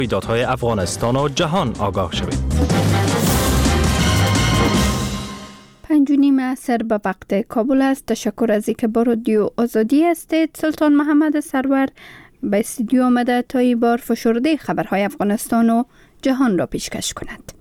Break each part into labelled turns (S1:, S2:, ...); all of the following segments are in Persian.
S1: رویدادهای افغانستان و جهان آگاه شوید.
S2: 5:30 عصر به وقت کابل است. تشکر از اینکه با رادیو آزادی هستید. سلطان محمد سرور به استودیو آمده تا این بار فشرده خبرهای افغانستان و جهان را پیشکش کند.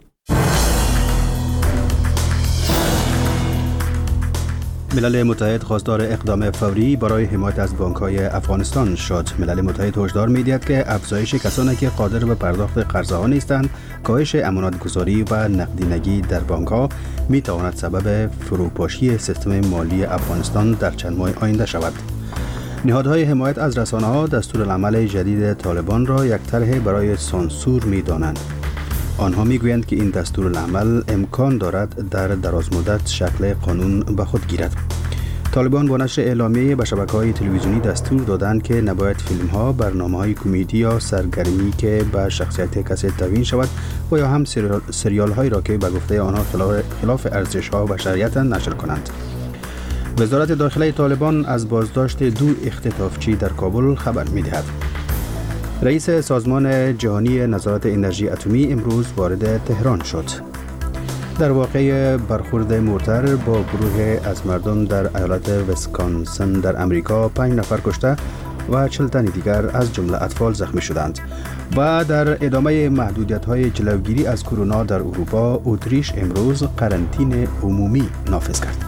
S3: ملل متحد خواستار اقدام فوری برای حمایت از بانک‌های افغانستان شد. ملل متحد هشدار می‌دهد که افزایش کسانی که قادر به پرداخت قرضه‌ها نیستند، کاهش امانت‌گذاری و نقدینگی در بانک‌ها می‌تواند سبب فروپاشی سیستم مالی افغانستان در چند ماه آینده شود. نهادهای حمایت از رسانه‌ها دستورالعمل جدید طالبان را یک طرح برای سانسور می‌دانند. آنها میگویند که این دستورالعمل امکان دارد در درازمدت شکل قانون به خود گیرد. طالبان با نشر اعلامیه به شبکه‌های تلویزیونی دستور دادند که نباید فیلم‌ها، برنامه‌های کمدی یا سرگرمی که به شخصیت کسی توهین شود و یا هم سریال‌هایی را که به گفته آنها خلاف ارزش‌ها و شریعت نشر کنند. وزارت داخله طالبان از بازداشت 2 اختطافچی در کابل خبر می‌دهد. رئیس سازمان جهانی نظارت انرژی اتمی امروز وارد تهران شد. در واقع برخورد مورتر با گروه از مردم در ایالت ویسکانسن در امریکا 5 نفر کشته و 40 تن دیگر از جمله اطفال زخمی شدند. و در ادامه محدودیت‌های جلوگیری از کرونا در اروپا، اتریش امروز قرنطینه عمومی نافذ کرد.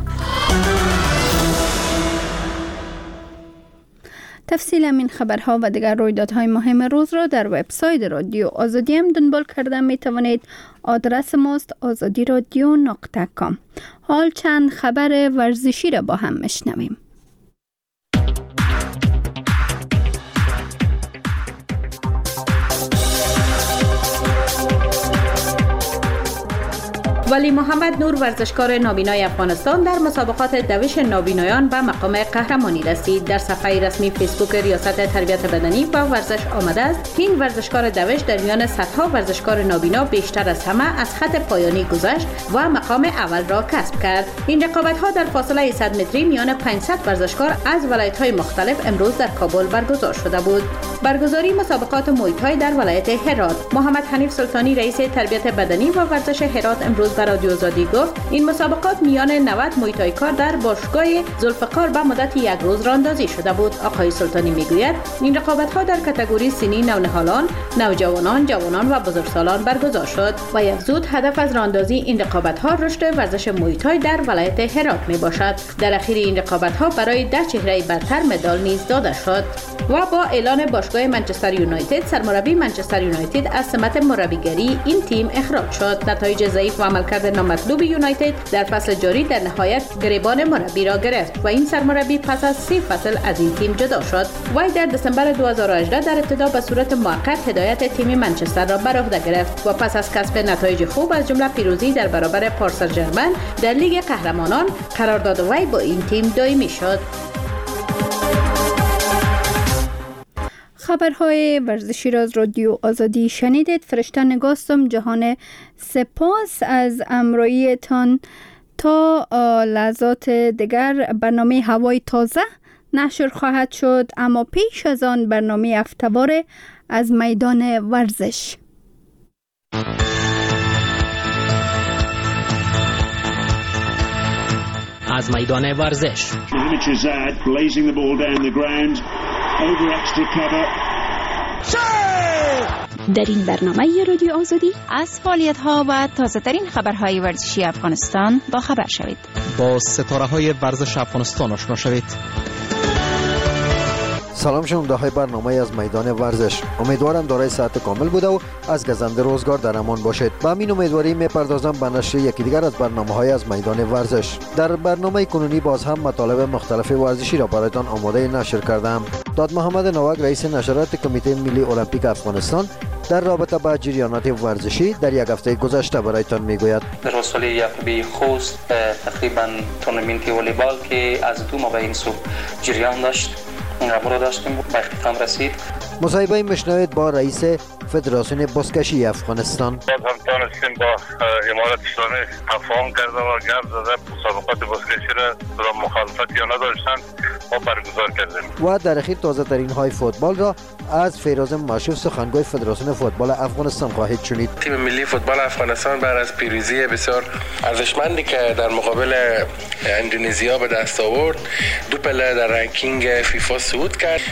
S2: تفصیل این خبرها و دیگر رویدادهای مهم روز را در وبسایت رادیو آزادی هم دنبال کرده می توانید. آدرس ماست azadiradio.com. حال چند خبر ورزشی را با هم میشنویم.
S4: ولی محمد نور ورزشکار نابینای افغانستان در مسابقات دوش نابینایان به مقام قهرمانی رسید. در صفحه رسمی فیسبوک ریاست تربیت بدنی و ورزش آمده است این ورزشکار دوش در میان صدها ورزشکار نابینا بیشتر از همه از خط پایانی گذشت و مقام اول را کسب کرد. این رقابت‌ها در فاصله 100 متری میان 500 ورزشکار از ولایت‌های مختلف امروز در کابل برگزار شده بود. برگزاری مسابقات موی تای در ولایت هرات. محمد حنیف سلطانی رئیس تربیت بدنی و ورزش هرات امروز در رادیو آزادی گفت این مسابقات میان 90 موی تای کار در باشگاه ذوالفقار به مدت یک روز راندازی شده بود. آقای سلطانی میگوید این رقابت‌ها در کاتگوری سنی نونهالان، نوجوانان، جوانان و بزرگسالان برگزار شد و یک زود هدف از راندازی این رقابت‌ها رشد ورزش موی تای در ولایت هرات میباشد. در اخیر این رقابت‌ها برای 10 چهره برتر مدال نیز داده شد. و با اعلان باشگاه منچستر یونایتد، سرمربی منچستر یونایتد از سمت مربیگری این تیم اخراج شد. نتایج ضعیف و عملکرد نامطلوب یونایتد در فصل جاری در نهایت گریبان مربی را گرفت و این سرمربی پس از 3 فصل از این تیم جدا شد. وی در دسامبر 2018 در ابتدا به صورت موقت هدایت تیم منچستر را بر عهده گرفت و پس از کسب نتایج خوب از جمله پیروزی در برابر پاریس سن ژرمن در لیگ قهرمانان قرارداد وی با این تیم دائمی شد.
S2: خبرهای ورزشی را از رادیو آزادی شنیدید. فرشته نگاستم جهان سپاس از همراهیتان. تا لحظات دیگر برنامه هوای تازه نشر خواهد شد، اما پیش از آن برنامه هفته‌وار از میدان ورزش.
S1: از میدان ورزش
S5: در این برنامه رادیو آزادی از فعالیت‌ها و تازه‌ترین خبرهای ورزشی افغانستان با خبر شوید.
S1: با ستاره‌های ورزش افغانستان آشنا شوید.
S6: سلام شنونده‌های برنامه از میدان ورزش. امیدوارم دارای صحت کامل بوده و از گزنده روزگار در امان باشید. با همین امیدواری میپردازم به نشر یکی دیگر از برنامه‌های از میدان ورزش. در برنامه کنونی باز هم مطالب مختلف ورزشی را برایتان آماده نشر کردم. داد محمد نوک رئیس نشرات کمیته ملی المپیک افغانستان در رابطه با جریانات ورزشی در یک هفته گذشته برایتان میگوید.
S7: در ولسوالی یعقوبی خوست تقریبا تورنمنت والیبال که از 2 ماه به این سو جریان داشت ما داشتیم به اختتام رسید.
S6: مصاحبه میشنوید با رئیس فدراسیون بزکشی افغانستان.
S8: باز هم تانستیم با امارات اسلامی تفاهم کرده و گرد زده مسابقات بزکشی را مخالفت یا نداشتند ما برگزار کردیم.
S6: و در اخیر تازه ترین های فوتبال را از فیروز ماشوف سخنگوی فدراسیون فوتبال افغانستان خواهید شنید.
S9: تیم ملی فوتبال افغانستان بعد از پیروزی بسیار ارزشمندی که در مقابل اندونزیا به دست آورد 2 پله در رنکینگ فیفا صعود کرد.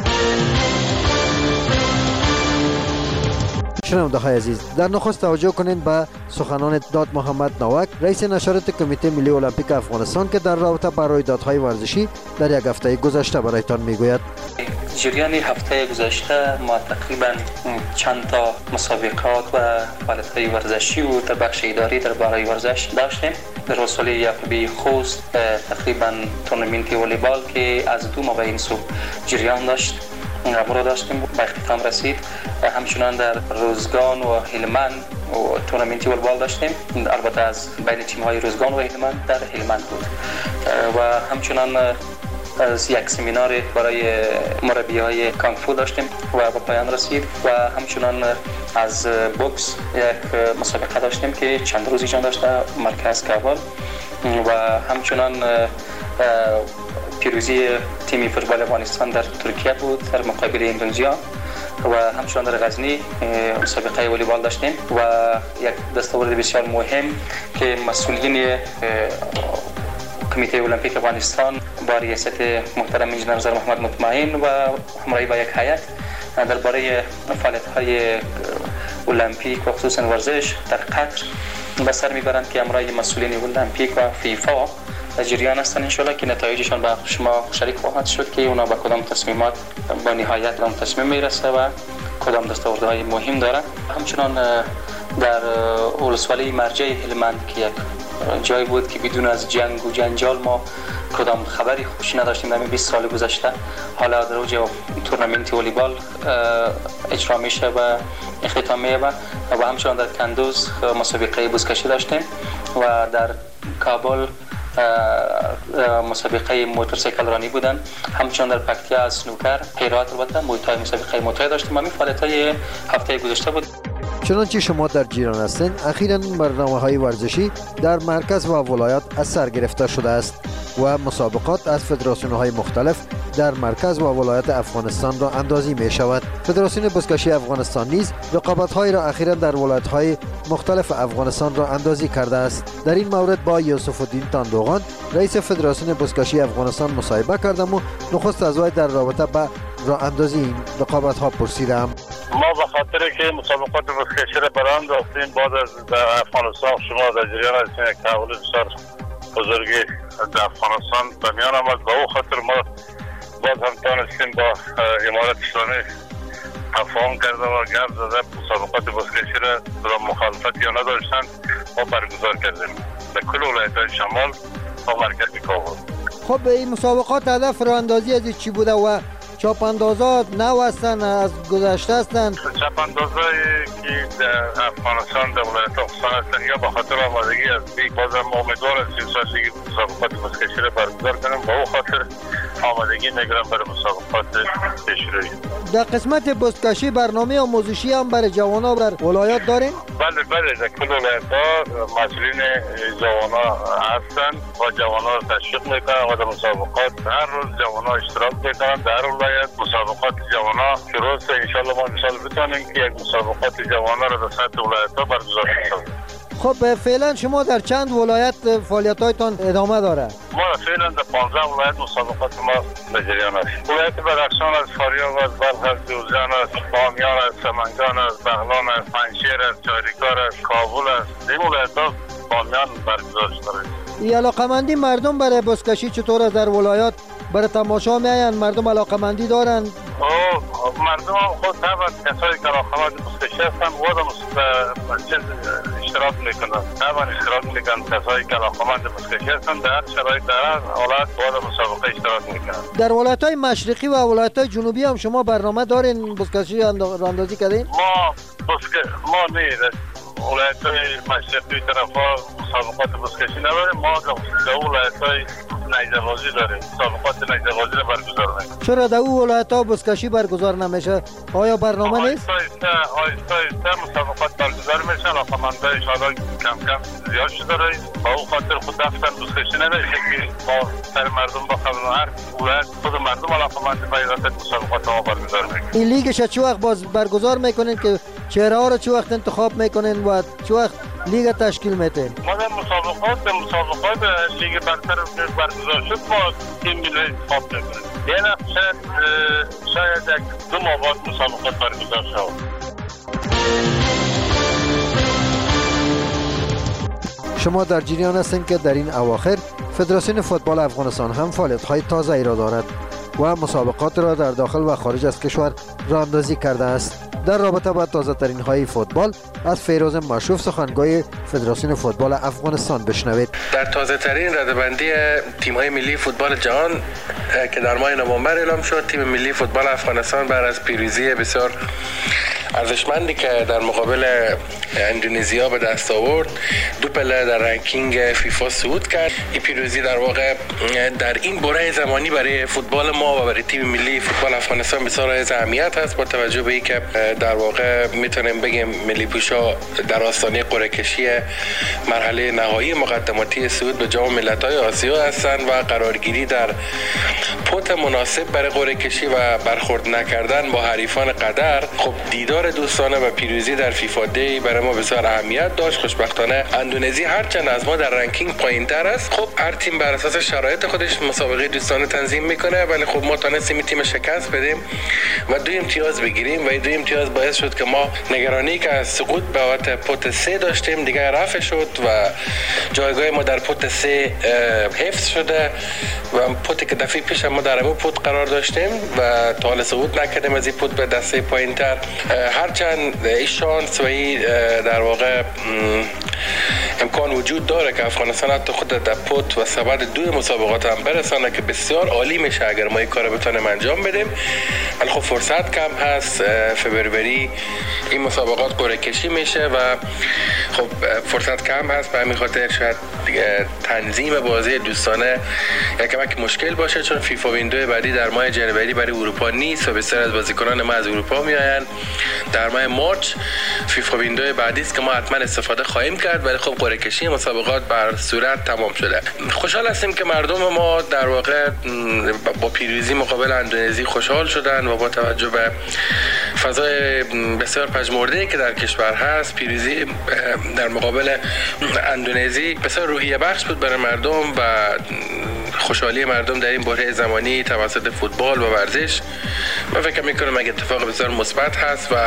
S6: شنونده‌های عزیز، در نخست توجه کنید به سخنان داد محمد نوک، رئیس نشریات کمیته ملی المپیک افغانستان که در رابطه با رویدادهای ورزشی در یک هفته گذشته برایتان میگوید.
S7: جریان هفته گذشته ما تقریبا چند تا مسابقات و فعالیت‌های ورزشی و در بخش اداری در برای ورزش داشتیم. در وسیله یعقوبی خوست تقریبا تورنمنت والیبال که از 2 ماه به این سو جریان داشت ما داشتیم به اختتام رسید. همچنان در روزگان و هلمند و تورنمنت والیبال داشتیم، البته از بین تیم‌های روزگان و هلمند در هلمند بود. و همچنان از یک سمینار برای مربیای کانگ فو داشتیم و به پایان رسید. و همچنان از بوکس یک مسابقه داشتیم که چند روزی جان داشته مرکز کابل. و همچنان پیروزی تیم فوتبال افغانستان در ترکیه بود در مقابل اندونزیا. و همچنان در غزنی مسابقه والیبال داشتیم و یک دستاورد بسیار مهم که مسئولین کمیته المپیک افغانستان با ریاست محترم انجینر زر محمد مطمئن و همراهی با یک هیئت درباره فعالیت‌های المپیک و خصوصا ورزش در قطر به سر میبرند که همراه مسئولین المپیک و فیفا در جریان هستند. انشالله که نتایجشان با شما شریک خواهد شد که اونا با کدام تصمیمات با نهایت کدام تصمیم میرسه و کدام دستاوردهای مهم داره. همچنان در ولسوالی مرجع هلمند که یک جای بود که بدون از جنگ و جنجال ما کدام خبری خوشی نداشتیم در 20 سال گذشته، حالا در اوج تورنمنت والیبال اجرا میشه و اختتام میشه. و همچنان در کندوز مسابقه بزکشی داشتیم و در کابل مسابقه موتورسیکل رانی بودن. همچنان در پکتیا سنوکر، هرات البته مویتای مسابقه موتور داشتیم. همین فعالیت‌های هفته گذشته بود.
S6: چنانچه شما در جریان هستید، اخیراً برنامه‌های ورزشی در مرکز و ولایات از سر گرفته شده است و مسابقات از فدراسیون‌های مختلف در مرکز و ولایات افغانستان را اندازی می شود. فدراسیون بزکشی افغانستان نیز رقابت‌های را اخیراً در ولایت‌های مختلف افغانستان را اندازی کرده است. در این مورد با یوسف الدین تاندوغان رئیس فدراسیون بزکشی افغانستان مصاحبه کردم و نخست از وی در رابطه با راه اندازی این رقابت‌ها پرسیدم.
S8: ما به خاطر که مسابقات بزکشی را برآورد داشتیم بعد از در افغانستان شما در جریان هستید، یک تحول بسیار بزرگی در افغانستان به میان آمد. به او خاطر ما باز هم تانستیم با امارت اسلامی تفاهم کرده و گرد زده مسابقات بزکشی را کدام مخالفت یا نداشتند ما برگزار کردیم در کل ولایت‌های شمال و مرکز کابل.
S6: خب این مسابقات هدف راه اندازی از چی بوده و چاپ اندازات نو هستن از گذشته هستن؟
S8: چاپ اندازایی که در افغانستان در ولایت خوزستان هستن یا به خاطر آمادگی از بیگ بازم امیدوار هستیم سالگی مسابقات بزکشی را برگزار کنیم. با او خاطر آمادگی میگیرم برای مسابقات پیشروی.
S6: در قسمت بزکشی برنامه آموزشی هم برای جوانان در ولایات دارین؟
S8: بله در کل ولایت‌ها مسئولین جوانان هستن و جوانان را تشویق میکنن و در مسابقات هر روز جوانان اشتراک میکنن. در ولایت مسابقات جوانان شروع است. ان شاء الله ما ان بتونیم که یک مسابقات جوانان را در سطح ولایت‌ها برگزار کنیم.
S6: خب فعلا شما در چند ولایت فعالیت‌هایتان ادامه داره؟
S8: ما فعلا در 15 ولایت مسابقات ما در جریان است. ولایت بدخشان است، فاریاب است، بلخ است، جوزجان است، بامیان است، سمنگان است، بغلان است، پنجشیر است، چاریکار است، کابل است. این ولایت‌ها بامیان برگزار شده.
S6: علاقه‌مندی مردم برای بزکشی چطور است در ولایات؟ برای تماشا میآیند؟ مردم علاقه‌مندی دارند؟
S8: مردم خود طبعا کسایی که علاقه‌مند بزکشی هستند اشتراک میکنند. طبعا اشتراک میکنند کسایی که علاقه‌مند بزکشی هستند. در هر شرایط در هر حالت باید مسابقه اشتراک میکنند.
S6: در ولایت‌های مشرقی و ولایت‌های جنوبی هم شما برنامه دارین بزکشی راه‌اندازی کردین؟
S8: ما ولایت‌های مشرقی طرفا مسابقات بزکشی نداریم. ما در ولایت‌های نیزه‌بازی داریم. مسابقات نیزه‌بازی رو برگزار می‌کنیم.
S6: چرا در اون ولایت‌ها بزکشی برگزار نمیشه؟ آیا برنامه نیست؟
S8: آیسته مسابقات برگزار میشن. علاقه‌مندان ان شاءالله کم کم زیاد شده رای. با اون خاطر خود دفتر بزکشی نداره که ما سر مردم با خبر هر ولایت خود مردم علاقه‌مند به ایراد مسابقات ما برگزار می‌کنیم.
S6: این لیگش چه وقت باز برگزار میکنین که چهره ها رو چه وقت انتخاب میکنین و چه وقت لیگ تشکیل میدین؟
S8: ما در مسابقات لیگ برتر برگزار شد ما تیم ملی انتخاب میکنیم. یعنی شاید یک 2 ماه بعد مسابقات برگزار شد.
S6: شما در جریان هستین که در این اواخر فدراسیون فوتبال افغانستان هم فعالیت‌های تازه‌ای را دارد و مسابقات را در داخل و خارج از کشور راه‌اندازی کرده است. در رابطه با تازه‌ترین های فوتبال از فیروز مشروف سخنگوی فدراسیون فوتبال افغانستان بشنوید.
S9: در تازه‌ترین رده‌بندی تیم‌های ملی فوتبال جهان که در ماه نوامبر اعلام شد، تیم ملی فوتبال افغانستان بعد از پیروزی بسیار ارزشمندی که در مقابل اندونزیا به دست آورد 2 پله در رنکینگ فیفا صعود کرد. این پیروزی در واقع در این بره زمانی برای فوتبال ما و برای تیم ملی فوتبال افغانستان بسیار از اهمیت است، با توجه به اینکه در واقع میتونیم بگیم ملی پوشا در آستانه قرعه کشی مرحله نهایی مقدماتی صعود به جام ملت‌های آسیا هستند و قرارگیری در پوت مناسب برای قرعه کشی و برخورد نکردن با حریفان قدر. خب دیدار دوستانه و پیروزی در فیفا دی برای ما بسیار اهمیت داشت. خوشبختانه اندونزی هرچند از ما در رنکینگ پایین‌تر است، خب هر تیم بر اساس شرایط خودش مسابقه دوستانه تنظیم میکنه، ولی خب ما تونستیم تیم شکست بدیم و 2 امتیاز بگیریم و این 2 امتیاز باعث شد که ما نگرانی که از سقوط به وقت پوت 3 داشتیم دیگه رفع شد و جایگاه ما در پوت 3 حفظ شده و پوتی که دفعه پیش ما در همون پوت قرار داشتیم و تا حالا صعود نکردیم از این پوت به دسته پایین‌تر. هرچند این شانس و این در واقع امکان وجود داره که افغانستان حتی خود در پوت و سبد 2 مسابقات هم برسانه که بسیار عالی میشه اگر ما این کار بتونیم انجام بدیم، ولی خب فرصت کم هست. فبروری این مسابقات قرعه کشی میشه و خب فرصت کم هست، به همین خاطر شاید تنظیم بازی دوستانه یک مشکل باشه، چون فیفا ویندو بعدی در ماه جنوری برای اروپا نیست و بسیار از بازیکنان ما از اروپا میآیند. در ماه مارچ فیفا ویندو بعدی است که ما حتما استفاده خواهیم کرد، ولی خب قرعه کشی مسابقات بر صورت تمام شده. خوشحال هستیم که مردم ما در واقع با پیروزی مقابل اندونزی خوشحال شدن و با توجه به فضای بسیار پژمرده‌ای که در کشور هست، پیروزی در مقابل اندونزی بسیار روحیه بخش بود برای مردم و خوشحالی مردم در این بره زمانی توسط فوتبال و ورزش من فکر میکنم یک اتفاق بسیار مثبت هست و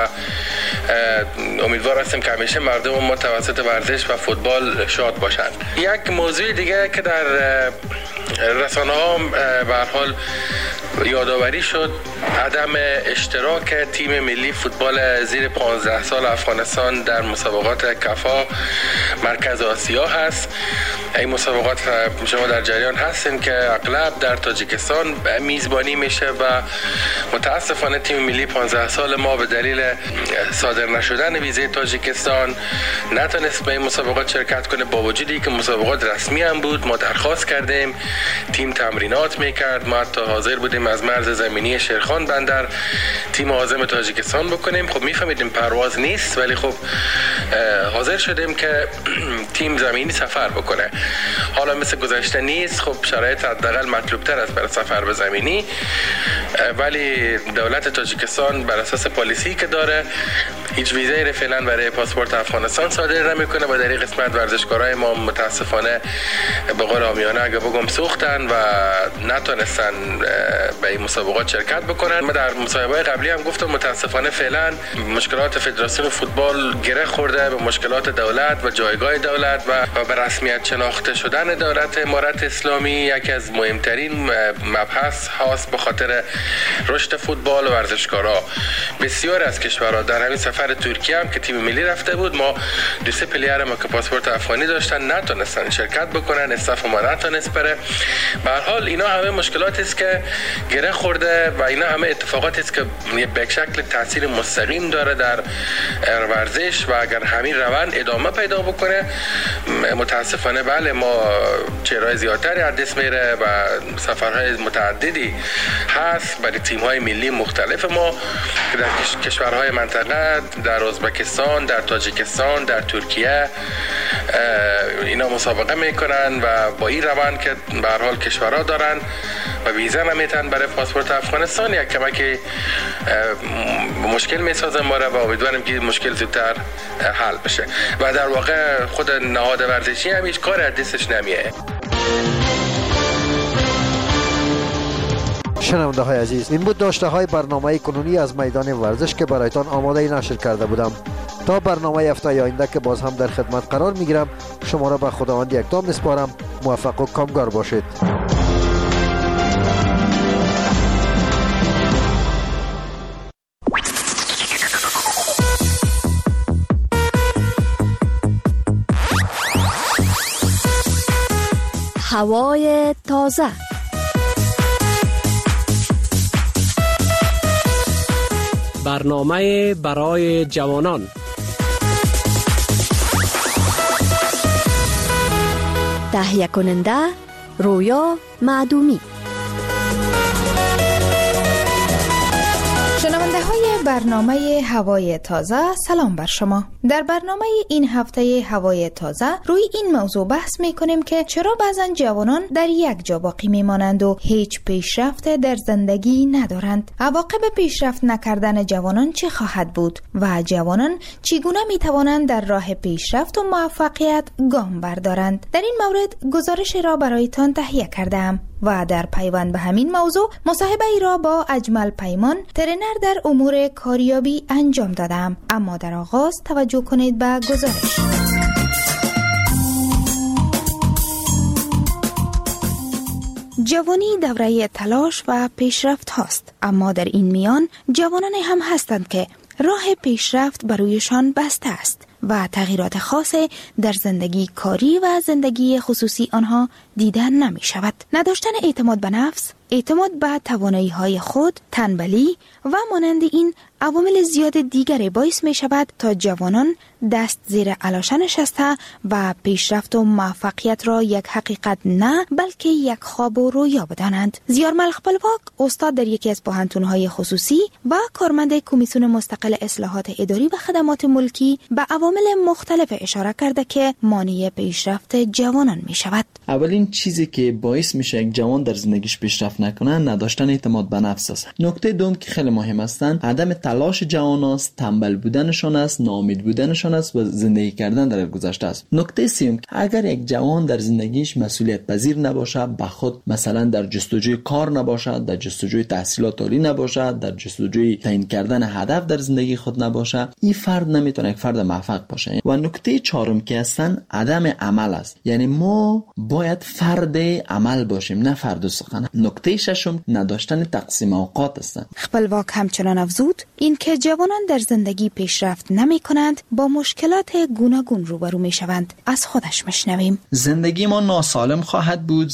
S9: امیدوار هستیم که همیشه مردم ما توسط ورزش و فوتبال شاد باشند. یک موضوع دیگه که در رسانه ها به هر حال یادآوری شد عدم اشتراک تیم ملی فوتبال زیر 15 سال افغانستان در مسابقات کفا مرکز آسیا هست. این مسابقات شما در جریان هستین که اغلب در تاجیکستان میزبانی میشه و متاسفانه تیم ملی 15 سال ما به دلیل صادر نشدن ویزه تاجیکستان نتونست به این مسابقات شرکت کنه، با وجودی که مسابقات رسمی هم بود. ما درخواست کردیم، تیم تمرینات میکرد، ما حتی حاضر بودیم از مرز زمینی شیرخان بندر تیم عازم تاجیکستان بکنیم. خب میفهمیدیم پرواز نیست، ولی خب حاضر شدیم که تیم زمینی سفر بکنه. حالا مثل گذشته نیست، خب شرایط حداقل مطلوب تر است برای سفر به زمینی، ولی دولت تاجیکستان بر اساس پالیسی که داره هیچ ویزایی رو فعلا برای پاسپورت افغانستان صادر نمیکنه و در این قسمت ورزشکارای ما متاسفانه به قول عامیانه اگه بگم سوختن و نتونستن به این مسابقات شرکت بکنن. ما در مصاحبه‌های قبلی هم گفتم متاسفانه فعلا مشکلات فدراسیون فوتبال گره خورده به مشکلات دولت و جایگاه دولت و به رسمیت شناخته شدن دولت امارت اسلامی. یکی از مهمترین مبحث هاست به خاطر رشد فوتبال و ورزشکارا. بسیار از کشورها در همین سفر ترکیه هم که تیم ملی رفته بود، ما 2-3 پلیر ما که پاسپورت افغانی داشتن نتونستن شرکت بکنن، استاف ما نتونست بره. به هر حال اینا همه مشکلاتی است که گره خورده و اینا همه اتفاقاتی است که به شکل تاثیر مستقیم داره در ورزش و اگر همین روند ادامه پیدا بکنه متاسفانه بله ما چهرهای زیادتری از دست میره و سفرهای متعددی هست برای تیم‌های ملی مختلف ما که در کشورهای منطقه، در ازبکستان، در تاجیکستان، در ترکیه اینا مسابقه میکنن و با این روند که به هر حال کشورها دارن و ویزا نمیتن برای پاسپورت افغانستان یک کمکی مشکل میسازه ما را و امیدوارم که مشکل زودتر حل بشه و در واقع خود نهاد ورزشی هم هیچ کاری از دستش نمیاد.
S6: شنونده های عزیز، این بود داشته های برنامه کنونی از میدان ورزش که برایتان آماده نشر کرده بودم. تا برنامه هفته آینده که باز هم در خدمت قرار میگیرم، شما را به خداوند یکتا میسپارم. موفق و کامگار باشید.
S10: هوای تازه.
S1: برنامه برای جوانان.
S10: تهیه کننده رویا معدومی.
S11: شنونده های برنامه هوای تازه، سلام بر شما. در برنامه این هفته هوای تازه روی این موضوع بحث می کنیم که چرا بعضن جوانان در یک جا باقی می مانند و هیچ پیشرفت در زندگی ندارند. عواقب پیشرفت نکردن جوانان چه خواهد بود و جوانان چگونه می توانند در راه پیشرفت و موفقیت گام بردارند. در این مورد گزارش را برایتان تهیه کردم و در پیوند به همین موضوع مصاحبه ای را با اجمل پیمان، ترینر در امور کاریابی انجام دادم. اما در آغاز توجه کنید به گزارش. جوانی دوره تلاش و پیشرفت هاست، اما در این میان جوانانی هم هستند که راه پیشرفت برویشان بسته است و تغییرات خاصی در زندگی کاری و زندگی خصوصی آنها دیدن نمی شود. نداشتن اعتماد به نفس، اعتماد به توانایی های خود، تنبلی و مانند این عوامل زیاد دیگری باعث می شود تا جوانان دست زیر علاشه نشسته و پیشرفت و موفقیت را یک حقیقت نه بلکه یک خواب و رویا بدانند. زیارمل خپلواک، استاد در یکی از پوهنتون‌های خصوصی و کارمند کمیسیون مستقل اصلاحات اداری و خدمات ملکی، به عوامل مختلف اشاره کرده که مانع پیشرفت جوانان می شود.
S12: اولین چیزی که باعث میشه یک جوان در زندگیش پیشرفت نکنه نداشتن اعتماد به نفس است. نکته دوم که خیلی مهم هستن عدم تلاش جوان است، تنبل بودنشان است، ناامید بودنشان است و زندگی کردن در گذشته است. نکته سوم اگر یک جوان در زندگیش مسئولیت پذیر نباشه، به خود مثلا در جستجوی کار نباشد، در جستجوی تحصیلات عالی نباشد، در جستجوی تعیین کردن هدف در زندگی خود نباشه، این فرد نمیتونه یک فرد موفق باشه. و نکته چهارم که هستن عدم عمل است. یعنی ما باید فرد عمل باشیم نه فرد سخن. نکته ششم نداشتن تقسیم اوقات است.
S11: خپلواک همچنان افزود اینکه جوانان در زندگی پیشرفت نمی کنند با مشکلات گوناگون روبرو می شوند. از خودش مشنویم.
S12: زندگی ما ناسالم خواهد بود،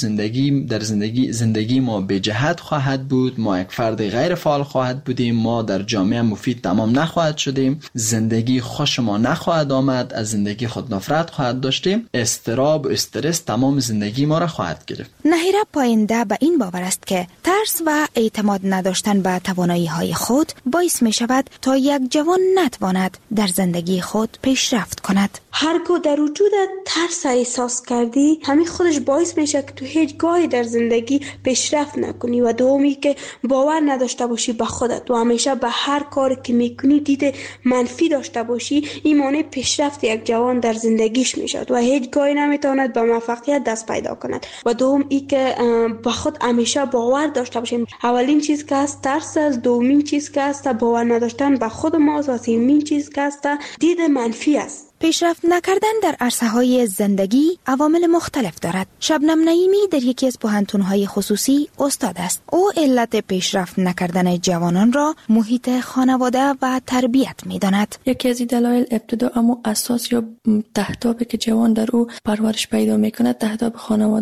S12: زندگی ما به جهت خواهد بود، ما یک فرد غیر فعال خواهد بودیم، ما در جامعه مفید تمام نخواهد شدیم، زندگی خوش ما نخواهد آمد، از زندگی خود نفرت خواهد داشتیم، اضطراب و استرس تمام زندگی ما را خواهد گرفت.
S11: نهیره پاینده به این باور است که ترس و اعتماد نداشتن به توانایی های خود باعث می شود تا یک جوان نتواند در زندگی خود پیشرفت کند.
S13: هرگاه در وجود ترس احساس کردی، همین خودش باعث میشه که تو هیچ گاهی در زندگی پیشرفت نکنی و دومی که باور نداشته باشی به خودت و همیشه به هر کاری که میکنی دید منفی داشته باشی، این مانع پیشرفت یک جوان در زندگیش میشد و هیچ گاهی نمیتواند به موفقیت دست پیدا کند. و دوم ای که به خود همیشه باور داشته باشیم. اولین چیز که است ترس است، دومین چیز که است باور نداشتن به خود ماست و سومین چیز که است دید منفی است.
S11: پیشرفت نکردن در عرصه‌های زندگی عوامل مختلف دارد. شبنم نعیمی در یکی از پوهنتون‌های خصوصی استاد است. او علت پیشرفت نکردن جوانان را محیط خانواده و تربیت می‌داند.
S14: یکی از دلایل ابتدا اما اساس یا تهدابی که جوان در او پرورش پیدا می‌کند تهداب خانواده یا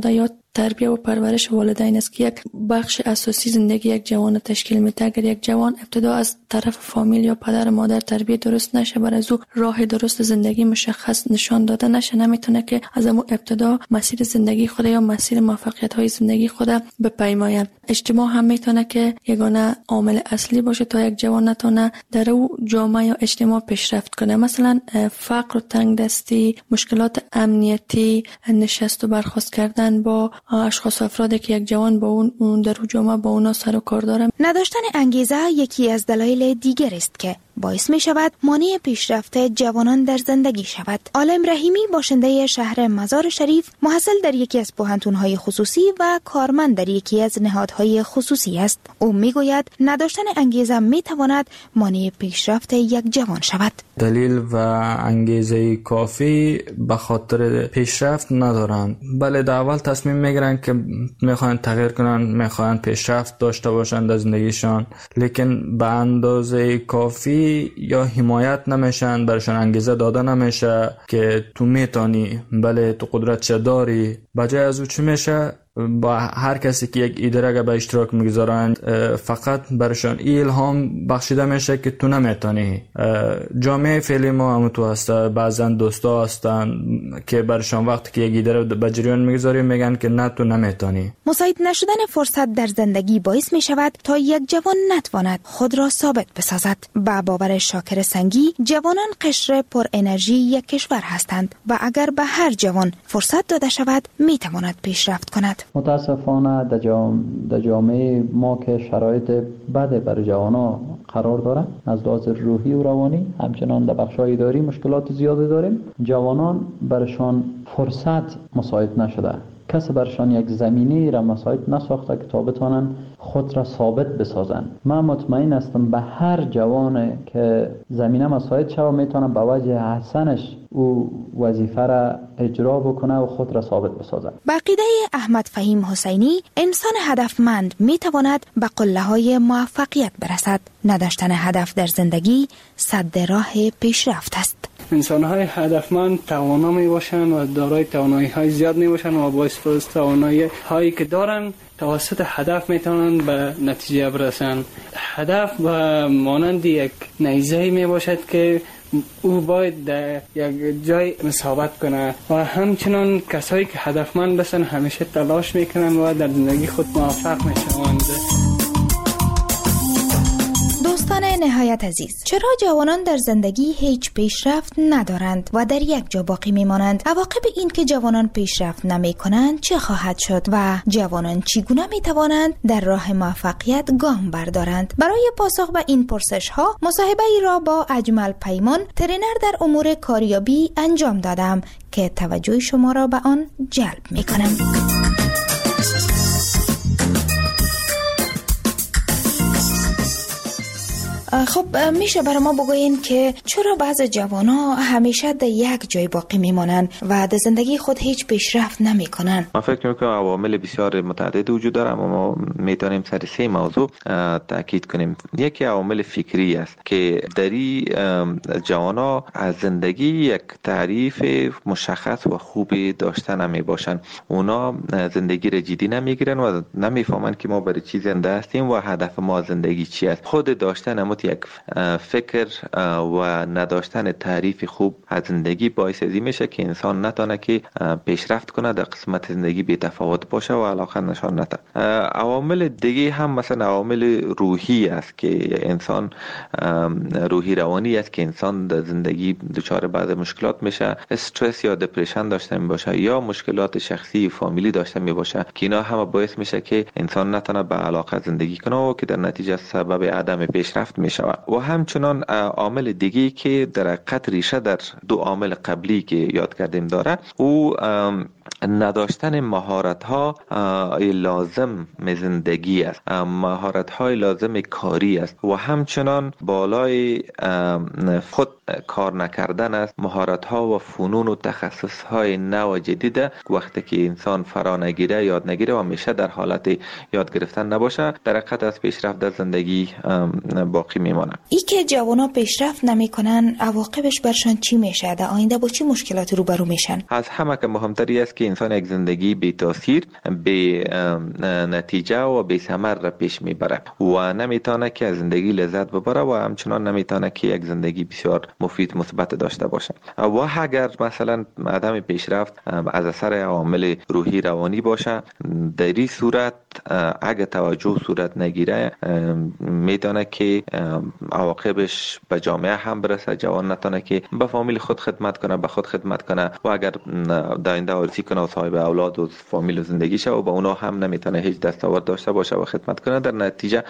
S14: تربیت و پرورش والدین است که یک بخش اساسی زندگی یک جوان تشکیل میده. اگر یک جوان ابتدا از طرف فامیل یا پدر مادر تربیت درست نشه، بر از او راه درست زندگی مشخص نشان داده نشه، نمیتونه که از اون ابتدا مسیر زندگی خود یا مسیر موفقیت های زندگی خود بپیماید. اجتماع هم میتونه که یگانه عامل اصلی باشه تا یک جوان نتونه در او جامعه یا اجتماع پیشرفت کنه. مثلا فقر و تنگدستی، مشکلات امنیتی، نشست و برخاست کردن با اشخاص و افرادی که یک جوان با اون در جامعه با اونا سر و کار داره.
S11: نداشتن انگیزه یکی از دلایل دیگر است که باعث می شود مانع پیشرفت جوانان در زندگی شود. عالم رحیمی باشنده شهر مزار شریف، محصل در یکی از پوهنتون‌های خصوصی و کارمند در یکی از نهادهای خصوصی است. او می گوید نداشتن انگیزه می تواند مانع پیشرفت یک جوان شود.
S15: دلیل و انگیزه کافی به خاطر پیشرفت ندارند. بله، در اول تصمیم میگیرن که میخوان تغییر کنن، میخوان پیشرفت داشته باشند در زندگیشان، لیکن به اندازه کافی یا حمایت نمیشن، برشان انگیزه داده نمیشه که تو میتونی، بله تو قدرت داری. بجای از او چی میشه؟ با هر کسی که یک ایده را به اشتراک میگذارند فقط برشان الهام بخشیده میشه که تو نمیتونی. جامعه فعلی ما هم تو هسته، بعضا دوستا هستن که برشان وقتی که یک ایده را به جریان میگذاری میگن که نه تو نمیتونی.
S11: مساعد نشدن فرصت در زندگی باعث می شود تا یک جوان نتواند خود را ثابت بسازد. با باور شاکر سنگی، جوانان قشر پر انرژی یک کشور هستند و اگر به هر جوان فرصت داده شود می تواند پیشرفت کند.
S16: متاسفانه در جامعه ما که شرایط بده برای جوانا قرار داره، از لحاظ روحی و روانی، همچنان در بخش‌های اداری مشکلات زیادی داریم. جوانان برشان فرصت مساعد نشده، کسی برشان یک زمینه را مساعد نساخته که تا بتانن خود را ثابت بسازن. من مطمئن هستم به هر جوان که زمینه مساعد شود میتونه به وجه حسنش او وظیفه را اجرا بکنه و خود را ثابت بسازه.
S11: با عقیده احمد فهیم حسینی، انسان هدفمند میتواند به قله‌های موفقیت برسد. نداشتن هدف در زندگی سد راه پیشرفت است.
S17: انسان‌های هدفمند توانا میباشند و دارای توانایی‌های زیاد میباشند و با استفاده از توانایی‌هایی که دارند توسط هدف میتوانند به نتیجه برسند. هدف و مانند یک نیزه میباشد که او باید در یک جای ثابت کنه و همچنان کسایی که هدفمند هستند همیشه تلاش میکنند و در زندگی خود موفق میشوند.
S11: دوستان نهایت عزیز، چرا جوانان در زندگی هیچ پیشرفت ندارند و در یک جا باقی میمانند؟ عواقب این که جوانان پیشرفت نمی کنند چه خواهد شد و جوانان چگونه می توانند در راه موفقیت گام بردارند؟ برای پاسخ به این پرسش ها مصاحبه ای را با اجمل پیمان، ترینر در امور کاریابی انجام دادم که توجه شما را به آن جلب می کنم. خب میشه برای ما بگوین که چرا بعض جوانا همیشه در یک جای باقی میمانند و در زندگی خود هیچ پیشرفت نمیکنن؟
S18: من فکر میکنم عوامل بسیار متعدد وجود داره، اما ما میتونیم سر 3 موضوع تاکید کنیم. یکی عوامل فکری است که دری جوانا از زندگی یک تعریف مشخص و خوبی داشته نمی باشند. اونا زندگی را جدی نمیگیرن و نمیفهمن که ما برای چی زنده هستیم و هدف ما زندگی چی است. خود داشتن یک فکر و نداشتن تعریف خوب از زندگی باعث ازی میشه که انسان نتونه که پیشرفت کنه، در قسمت زندگی بی تفاوت باشه و علاقه نشان نده. عوامل دیگه هم مثلا عوامل روحی است که انسان روحی روانی است که انسان در زندگی دچار بعض مشکلات میشه، استرس یا دپرشن داشته میباشه یا مشکلات شخصی و فامیلی داشته میباشه که اینا هم باعث میشه که انسان نتونه به علاقه زندگی کنه و که در نتیجه سبب عدم پیشرفت میشه. و همچنان عامل دیگه که در حقیقت ریشه در 2 عامل قبلی که یاد کردیم داره، او نداشتن مهارت‌ها لازم زندگی است، مهارت‌های لازم کاری است و همچنان بالای خود کار نکردن است، مهارت ها و فنون و تخصص های نو و جدید وقتی که انسان فرا نگیره یاد نگیره و همیشه در حالت یاد گرفتن نباشه، در حقیقت از پیشرفت در زندگی باقی میمانه.
S11: ای که جوانا پیشرفت نمیکنن عواقبش برشان چی میشه؟ در آینده با چی مشکلاتی روبرو میشن؟
S18: از همه که مهمتری است که انسان یک زندگی بی تاثیر، بی نتیجه و بی ثمر را پیش میبره و نمیتونه که از زندگی لذت ببره و همچنان نمیتونه که یک زندگی بسیار مفید مثبت داشته باشه. و اگر مثلا عدم پیشرفت از اثر عوامل روحی روانی باشه، در این صورت اگه توجه صورت نگیره میتونه که عواقبش به جامعه هم برسه. جوان نتونه که به فامیل خود خدمت کنه، به خود خدمت کنه و اگر در آینده آرزو کنه و صاحب اولاد و فامیل و زندگی شه و به اونا هم نمیتونه هیچ دستاورد داشته باشه و خدمت کنه، در نتیجه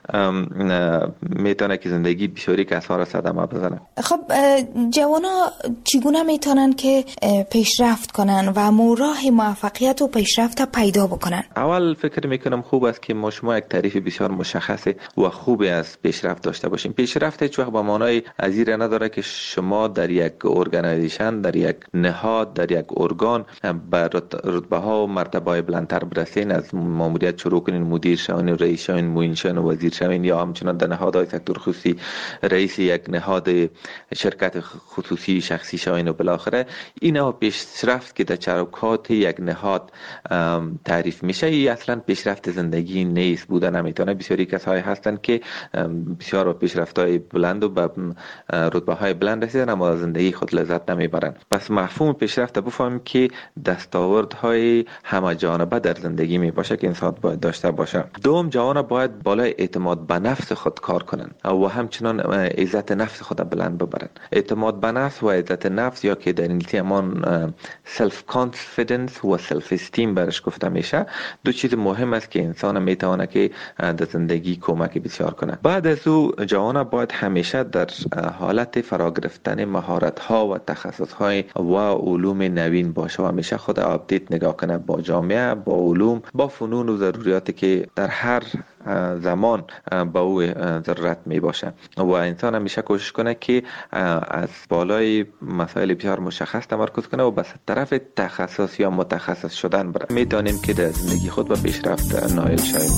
S18: میتونه که زندگی بسیاری کسار صدمه بزنه.
S11: خب جوانا چگونه میتونن که پیشرفت کنن و راه موفقیت و پیشرفت پیدا بکنن؟
S18: اول فکر میکنم خوب است که ما شما یک تعریف بسیار مشخص و خوبی از پیشرفت داشته باشیم. پیشرفت هیچ وقت به معنای ازیر نداره که شما در یک ارگانیزیشن، در یک نهاد، در یک ارگان به رتبه ها و مرتبه های بلندتر برسین، از ماموریت شروع کنین، مدیر شوین، رئیس شوین، معین شوین و وزیر شوین، یا همچنان در نهادهای سکتور خصوصی رئیس یک نهاد شرکت خصوصی شخصی شوین و بالاخره اینا پیشرفت که در چوکات یک نهاد تعریف میشه، این اصلا پیشرفت زندگی نیست، بوده نمیتونه. بسیاری کسایی هستن که بسیار پیشرفت‌های بلند و به رتبه‌های بلند رسیدن اما زندگی خود لذت نمیبرن. پس مفهوم پیشرفت بفهمیم که دستاوردهای همه جانبه در زندگی می باشه که انسان باید داشته باشه. دوم، جوان باید بالای اعتماد به نفس خود کار کنن و همچنان عزت نفس خود بلند ببرن. اعتماد به نفس و عزت نفس، یا که در انگلیسی همان سلف کانفیدنس و سلف استیم برش گفته میشه، دو چیز مهم است که انسان میتونه که در زندگی کمک بسیار کنه. بعد از او جوان باید همیشه در حالت فرا گرفتن مهارت ها و تخصص های و علوم نوین باشه و همیشه خود آپدیت نگاه کنه با جامعه، با علوم، با فنون و ضروریاتی که در هر زمان با او ضرورت می باشه و انسان همیشه کوشش کنه که از بالای مسائل بسیار مشخص تمرکز کنه و به طرف تخصص یا متخصص شدن بره. میتونیم که در زندگی خود به پیشرفت نائل شویم.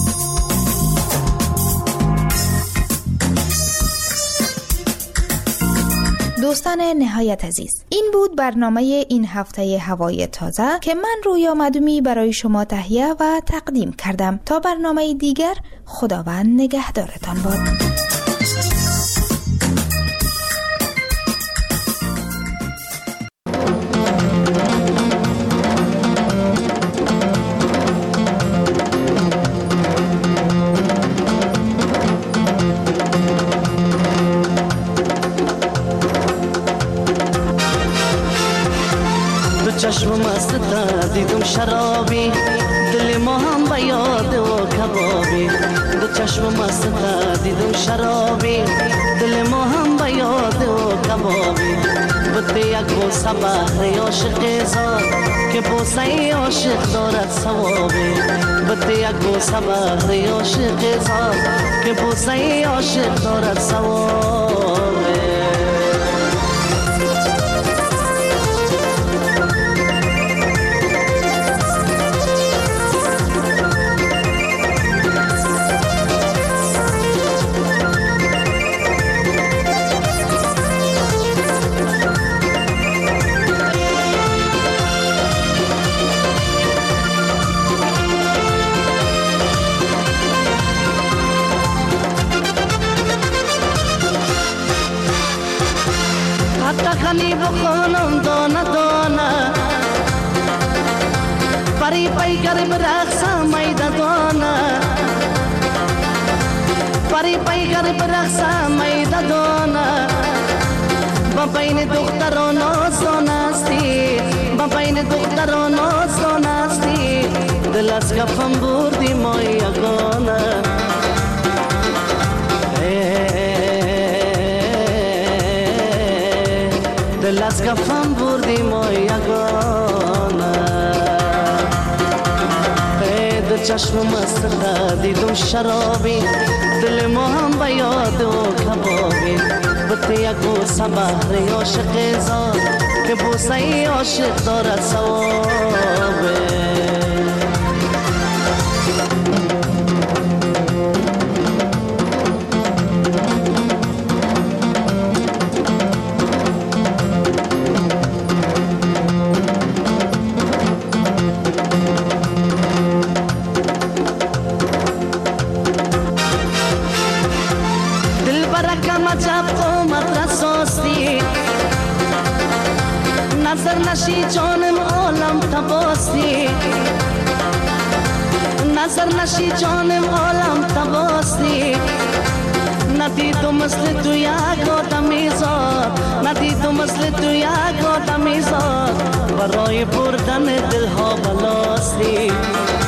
S11: دوستان نهایت عزیز، این بود برنامه این هفته هوای تازه که من رویا مدومی برای شما تهیه و تقدیم کردم. تا برنامه دیگر، خداوند نگهدارتان باد.
S19: چشم مست دیدم شرابی، دل ما هم به یاد و کبابی. دو چشم مست دیدم شرابی، دل ما هم به یاد و کبابی. بده یک بوسه بهر عاشق زاد که بوسه عاشق دارد ثوابی. بده یک بوسه بهر عاشق زاد که بوسه عاشق دارد ثوابی. خلی بخونم دانه دانه، پری پیکر برقصم میده دانه، پری پیکر برقصم میده دانه. با بین دختران آسان استی، با بین دختران آسان استی. دل از کفم بردی ما یگانه، دل از کفم بردی ما یگانه. دو چشم مست دیدم شرابی، دل ما هم به یاد و کبابی. بته یک بوسه بهر عاشق زار که بوسه عاشق دارد ثوابه. نظر نشی جانم عالم تباستی، نظر نشی جانم عالم تباستی. ندیدم مثل تو یک آدمی زاد، ندیدم مثل تو یک آدمی زاد، برای بردن دلها بلاستی.